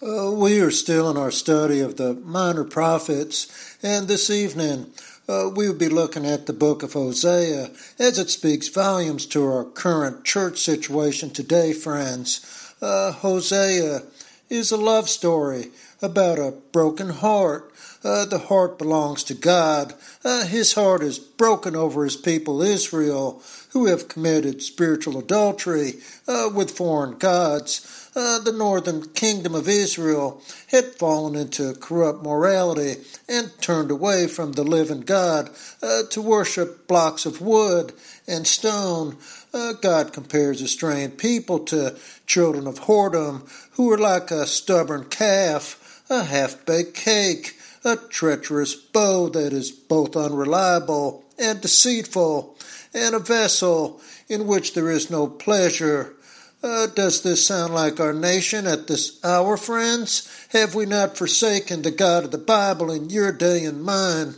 We are still in our study of the minor prophets, and this evening we will be looking at the book of Hosea as it speaks volumes to our current church situation today, friends. Hosea is a love story about a broken heart. The heart belongs to God. His heart is broken over his people Israel, who have committed spiritual adultery with foreign gods. The northern kingdom of Israel had fallen into corrupt morality and turned away from the living God to worship blocks of wood and stone. God compares estranged people to children of whoredom who are like a stubborn calf, a half-baked cake, a treacherous bow that is both unreliable and deceitful, and a vessel in which there is no pleasure. Does this sound like our nation at this hour, friends? Have we not forsaken the God of the Bible in your day and mine?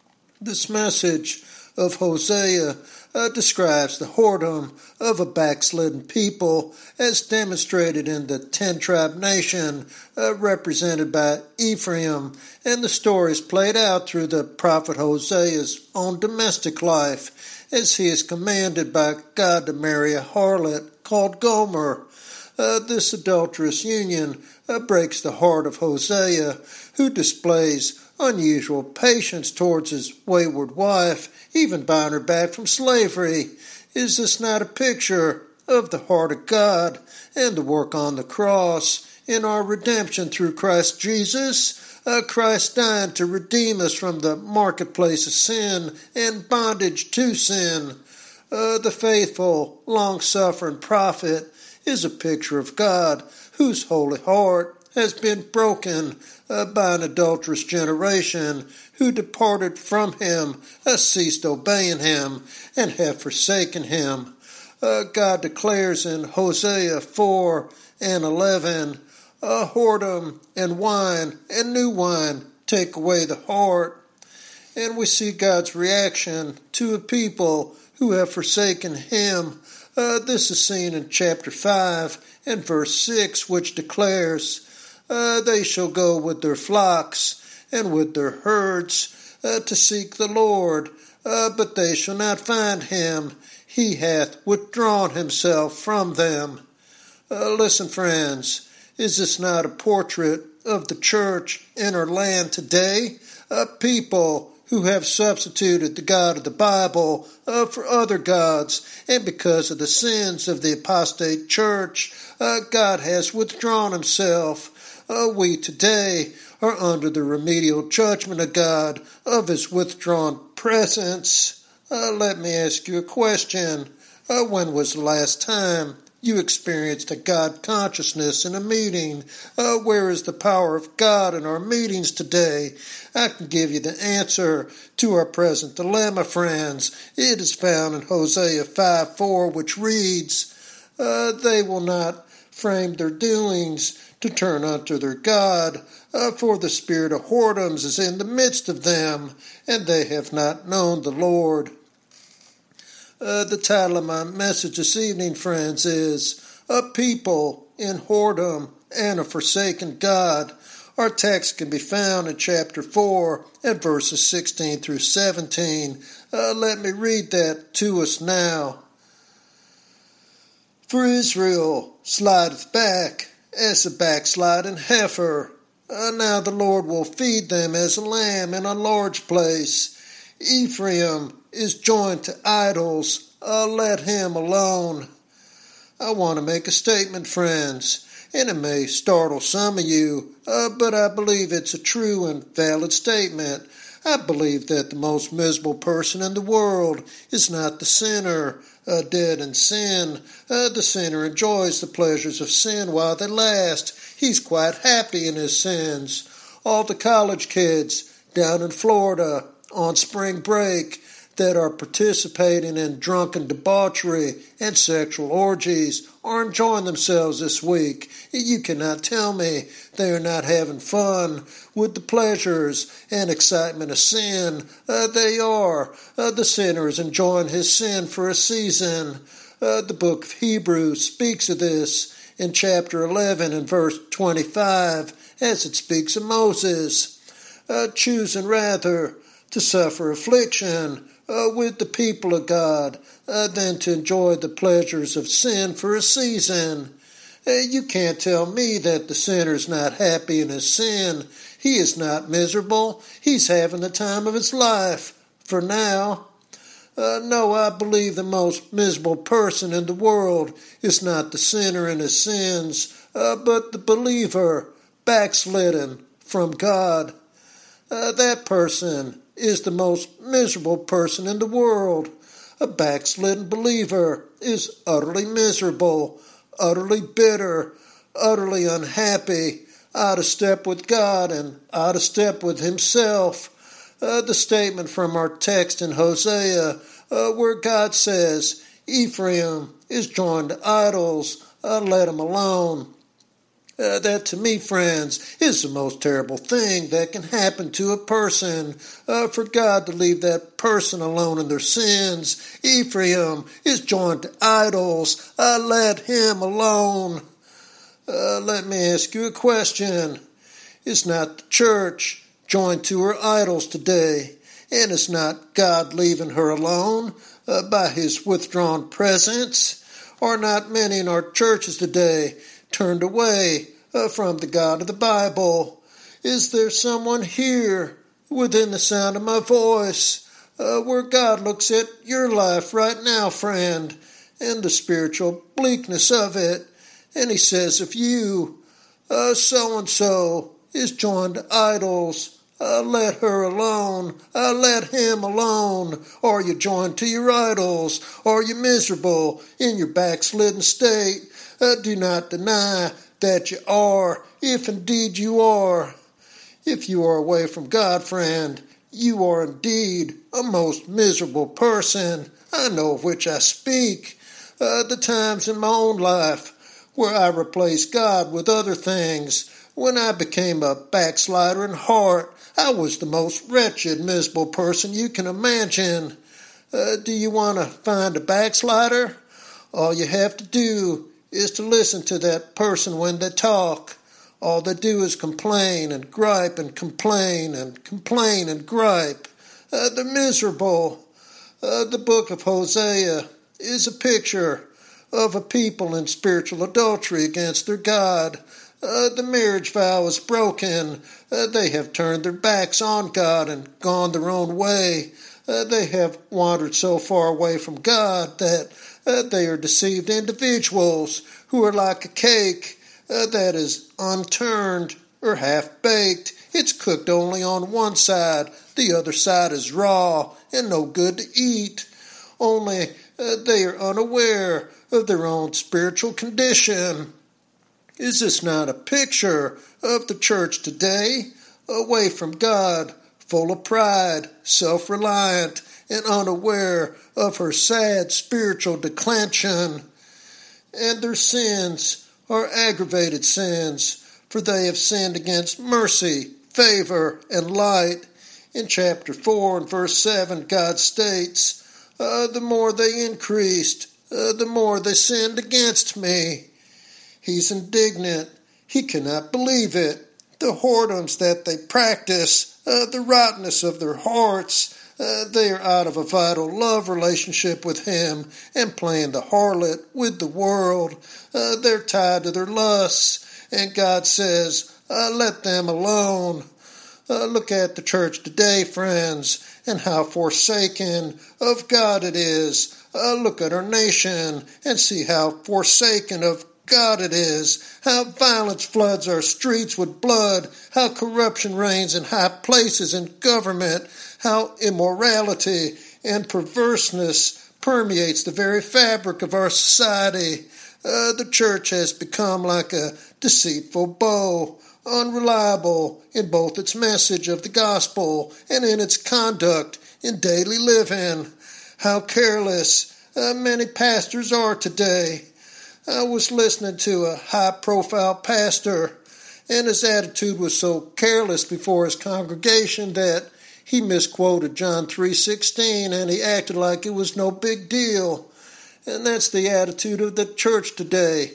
This message of Hosea describes the whoredom of a backslidden people as demonstrated in the 10-tribe nation represented by Ephraim, and the story is played out through the prophet Hosea's own domestic life as he is commanded by God to marry a harlot called Gomer. This adulterous union breaks the heart of Hosea, who displays unusual patience towards his wayward wife, even buying her back from slavery. Is this not a picture of the heart of God and the work on the cross in our redemption through Christ Jesus? Christ dying to redeem us from the marketplace of sin and bondage to sin. The faithful, long-suffering prophet is a picture of God, whose holy heart has been broken by an adulterous generation who departed from him, ceased obeying him, and have forsaken him. God declares in Hosea 4 and 11, whoredom and wine and new wine take away the heart. And we see God's reaction to a people who have forsaken him. This is seen in chapter 5 and verse 6, which declares, they shall go with their flocks and with their herds to seek the Lord, but they shall not find him. He hath withdrawn himself from them. Listen, friends, is this not a portrait of the church in our land today? People who have substituted the God of the Bible for other gods, and because of the sins of the apostate church, God has withdrawn himself. We today are under the remedial judgment of God of his withdrawn presence. Let me ask you a question. When was the last time you experienced a God consciousness in a meeting? Where is the power of God in our meetings today? I can give you the answer to our present dilemma, friends. It is found in Hosea 5:4, which reads, they will not frame their doings to turn unto their God, for the spirit of whoredoms is in the midst of them, and they have not known the Lord. The title of my message this evening, friends, is A People in Whoredom and a Forsaken God. Our text can be found in chapter 4 and verses 16 through 17. Let me read that to us now. For Israel slideth back as a backsliding heifer. Now the Lord will feed them as a lamb in a large place. Ephraim is joined to idols. Let him alone. I want to make a statement, friends, and it may startle some of you, but I believe it's a true and valid statement. I believe that the most miserable person in the world is not the sinner, dead in sin. The sinner enjoys the pleasures of sin while they last. He's quite happy in his sins. All the college kids down in Florida on spring break that are participating in drunken debauchery and sexual orgies are enjoying themselves this week. You cannot tell me they are not having fun with the pleasures and excitement of sin. They are. The sinner is enjoying his sin for a season. The book of Hebrews speaks of this in chapter 11 and verse 25 as it speaks of Moses, choosing rather to suffer affliction with the people of God than to enjoy the pleasures of sin for a season. You can't tell me that the sinner's not happy in his sin. He is not miserable. He's having the time of his life, for now. No, I believe the most miserable person in the world is not the sinner in his sins, but the believer, backslidden from God. That person is the most miserable person in the world. A backslidden believer is utterly miserable, utterly bitter, utterly unhappy, out of step with God and out of step with himself. The statement from our text in Hosea, where God says, Ephraim is joined to idols, let him alone. That to me, friends, is the most terrible thing that can happen to a person, for God to leave that person alone in their sins. Ephraim is joined to idols, let him alone. Let me ask you a question. Is not the church joined to her idols today? And is not God leaving her alone by his withdrawn presence? Are not many in our churches today turned away from the God of the Bible? Is there someone here within the sound of my voice where God looks at your life right now, friend, and the spiritual bleakness of it, and he says, if you, so-and-so, is joined to idols, let her alone, let him alone. Are you joined to your idols? Are you miserable in your backslidden state? Do not deny that you are, if indeed you are. If you are away from God, friend, you are indeed a most miserable person. I know of which I speak. The times in my own life where I replaced God with other things, when I became a backslider in heart, I was the most wretched, miserable person you can imagine. Do you want to find a backslider? All you have to do is to listen to that person when they talk. All they do is complain and gripe and complain and complain and gripe. They're miserable. The book of Hosea is a picture of a people in spiritual adultery against their God. The marriage vow is broken. They have turned their backs on God and gone their own way. They have wandered so far away from God that they are deceived individuals who are like a cake that is unturned or half-baked. It's cooked only on one side. The other side is raw and no good to eat. Only they are unaware of their own spiritual condition. Is this not a picture of the church today? Away from God, full of pride, self-reliant, and unaware of her sad spiritual declension. And their sins are aggravated sins, for they have sinned against mercy, favor, and light. In chapter 4 and verse 7, God states, the more they increased, the more they sinned against me. He's indignant. He cannot believe it. The whoredoms that they practice, the rottenness of their hearts, they are out of a vital love relationship with him and playing the harlot with the world. They're tied to their lusts, and God says, let them alone. Look at the church today, friends, and how forsaken of God it is. Look at our nation and see how forsaken of God it is, how violence floods our streets with blood, how corruption reigns in high places in government, how immorality and perverseness permeates the very fabric of our society. The church has become like a deceitful bow, unreliable in both its message of the gospel and in its conduct in daily living. How careless many pastors are today. I was listening to a high-profile pastor, and his attitude was so careless before his congregation that he misquoted John 3:16, and he acted like it was no big deal. And that's the attitude of the church today.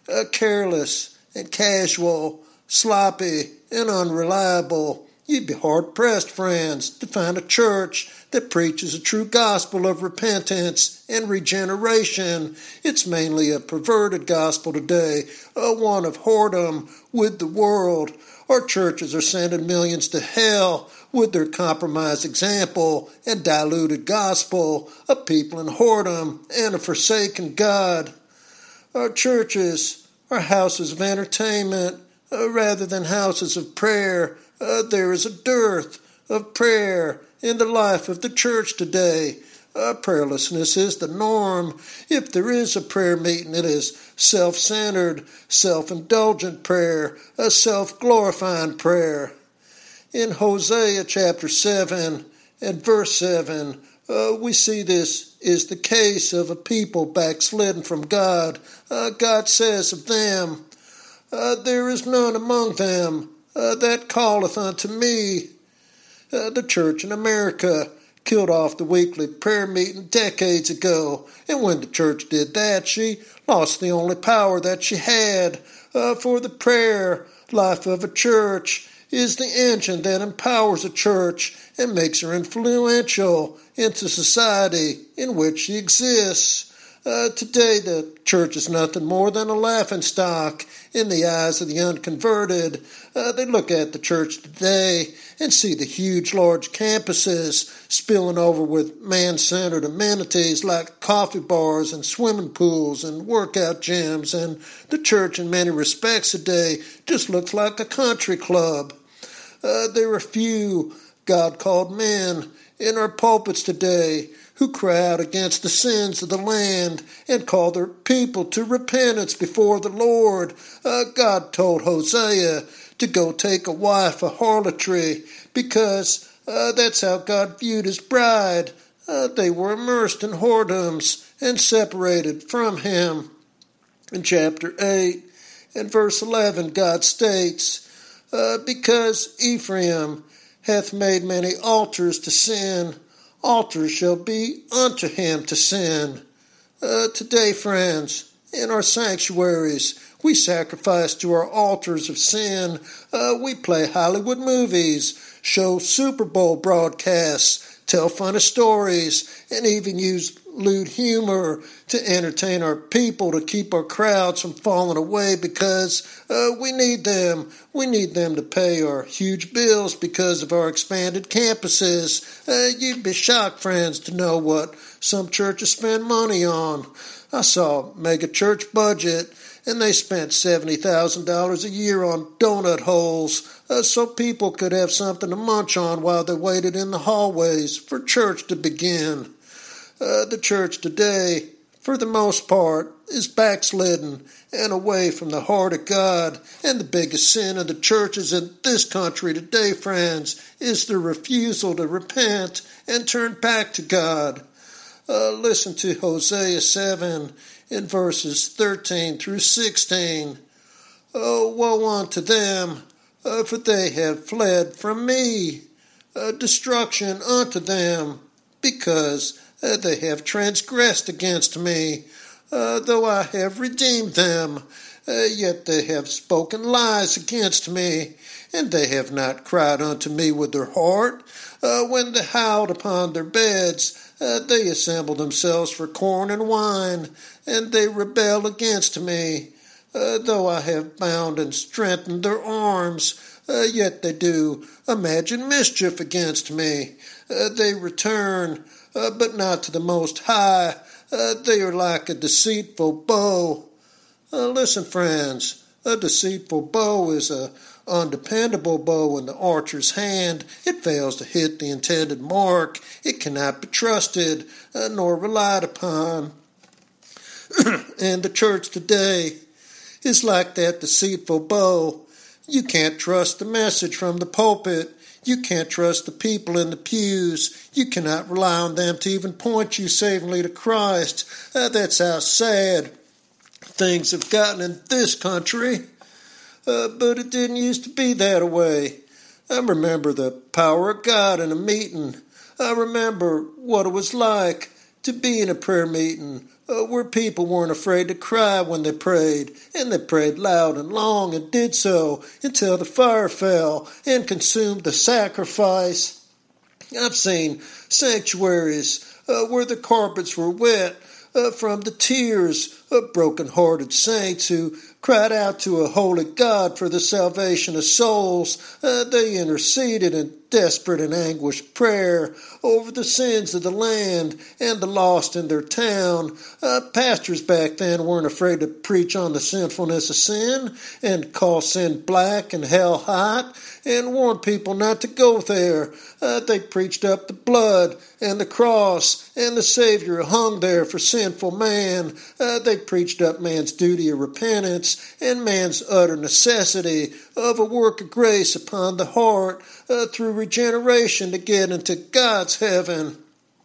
careless and casual, sloppy and unreliable. You'd be hard-pressed, friends, to find a church that preaches a true gospel of repentance and regeneration. It's mainly a perverted gospel today, one of whoredom with the world. Our churches are sending millions to hell with their compromised example and diluted gospel, a people in whoredom and a forsaken God. Our churches are houses of entertainment rather than houses of prayer. There is a dearth of prayer in the life of the church today. Prayerlessness is the norm. If there is a prayer meeting, it is self-centered, self-indulgent prayer, a self-glorifying prayer. In Hosea chapter 7 and verse 7, we see this is the case of a people backslidden from God. God says of them, there is none among them that calleth unto me. The church in America killed off the weekly prayer meeting decades ago, and when the church did that, she lost the only power that she had. For the prayer life of a church is the engine that empowers a church and makes her influential into society in which she exists. Today, the church is nothing more than a laughingstock in the eyes of the unconverted. They look at the church today and see the huge, large campuses spilling over with man-centered amenities like coffee bars and swimming pools and workout gyms, and the church in many respects today just looks like a country club. There are few God-called men in our pulpits today who cry out against the sins of the land and call their people to repentance before the Lord. God told Hosea to go take a wife of harlotry because that's how God viewed his bride. They were immersed in whoredoms and separated from him. In chapter 8 and verse 11, God states, because Ephraim hath made many altars to sin, altars shall be unto him to sin. Today, friends, in our sanctuaries, we sacrifice to our altars of sin. We play Hollywood movies, show Super Bowl broadcasts, tell funny stories, and even use lewd humor to entertain our people, to keep our crowds from falling away because we need them. We need them to pay our huge bills because of our expanded campuses. You'd be shocked, friends, to know what some churches spend money on. I saw a mega church budget, and they spent $70,000 a year on donut holes so people could have something to munch on while they waited in the hallways for church to begin. The church today, for the most part, is backslidden and away from the heart of God. And the biggest sin of the churches in this country today, friends, is the refusal to repent and turn back to God. Listen to Hosea 7 in verses 13 through 16. Oh, woe unto them, for they have fled from me. Destruction unto them, because they have transgressed against me. Though I have redeemed them, yet they have spoken lies against me, and they have not cried unto me with their heart. When they howled upon their beds, they assemble themselves for corn and wine, and they rebel against me. Though I have bound and strengthened their arms, yet they do imagine mischief against me. They return, but not to the Most High. They are like a deceitful bow. Listen, friends, a deceitful bow is a undependable bow in the archer's hand. It fails to hit the intended mark. It cannot be trusted nor relied upon. And the church today is like that deceitful bow. You can't trust the message from the pulpit. You can't trust the people in the pews. You cannot rely on them to even point you savingly to Christ. That's how sad things have gotten in this country. But it didn't used to be that way. I remember the power of God in a meeting. I remember what it was like to be in a prayer meeting where people weren't afraid to cry when they prayed, and they prayed loud and long and did so until the fire fell and consumed the sacrifice. I've seen sanctuaries where the carpets were wet from the tears of broken-hearted saints who cried out to a holy God for the salvation of souls. They interceded in desperate and anguished prayer over the sins of the land and the lost in their town. Pastors back then weren't afraid to preach on the sinfulness of sin and call sin black and hell hot and warn people not to go there. They preached up the blood and the cross and the Savior hung there for sinful man. They preached up man's duty of repentance and man's utter necessity of a work of grace upon the heart through regeneration to get into God's heaven.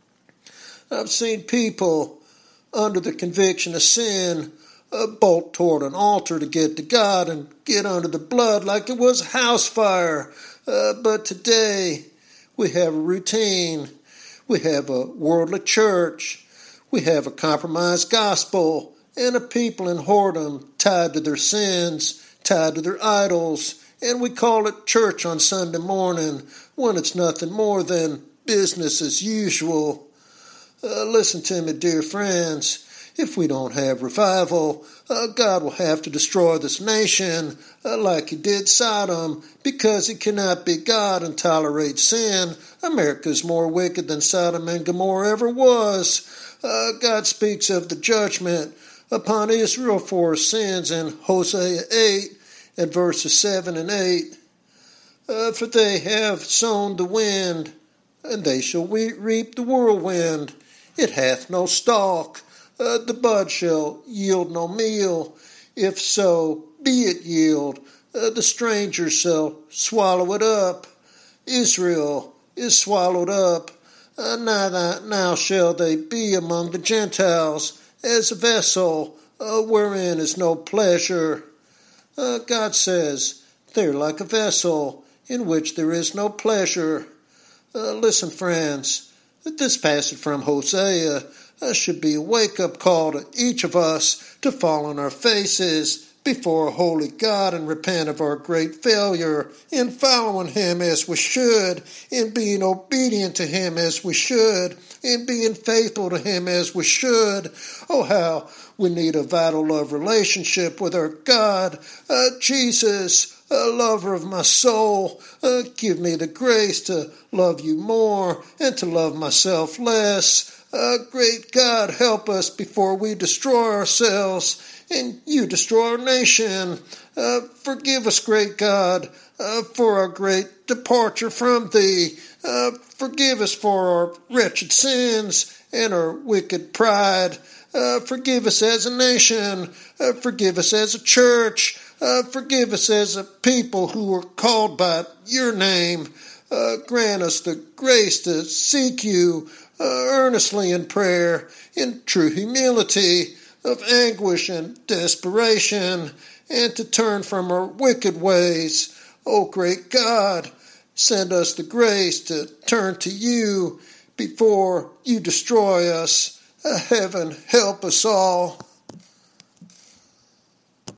I've seen people under the conviction of sin bolt toward an altar to get to God and get under the blood like it was a house fire. But today we have a routine. We have a worldly church. We have a compromised gospel and a people in whoredom tied to their sins, tied to their idols, and we call it church on Sunday morning when it's nothing more than business as usual. Listen to me, dear friends. If we don't have revival, God will have to destroy this nation like he did Sodom because he cannot be God and tolerate sin. America is more wicked than Sodom and Gomorrah ever was. God speaks of the judgment upon Israel for his sins in Hosea 8 and verses 7 and 8. For they have sown the wind, and they shall reap the whirlwind. It hath no stalk. The bud shall yield no meal. If so, be it yield. The stranger shall swallow it up. Israel is swallowed up. Now shall they be among the Gentiles as a vessel wherein is no pleasure. God says they're like a vessel in which there is no pleasure. Listen, friends, this passage from Hosea should be a wake-up call to each of us to fall on our faces before a holy God and repent of our great failure in following him as we should, in being obedient to him as we should, in being faithful to him as we should. Oh, how we need a vital love relationship with our God. Jesus, lover of my soul, give me the grace to love you more and to love myself less. Great God, help us before we destroy ourselves and you destroy our nation. Forgive us, great God, for our great departure from thee. Forgive us for our wretched sins and our wicked pride. Forgive us as a nation. Forgive us as a church. Forgive us as a people who are called by your name. Grant us the grace to seek you earnestly in prayer, in true humility, of anguish and desperation, and to turn from our wicked ways. O great God, send us the grace to turn to you before you destroy us. Heaven, help us all.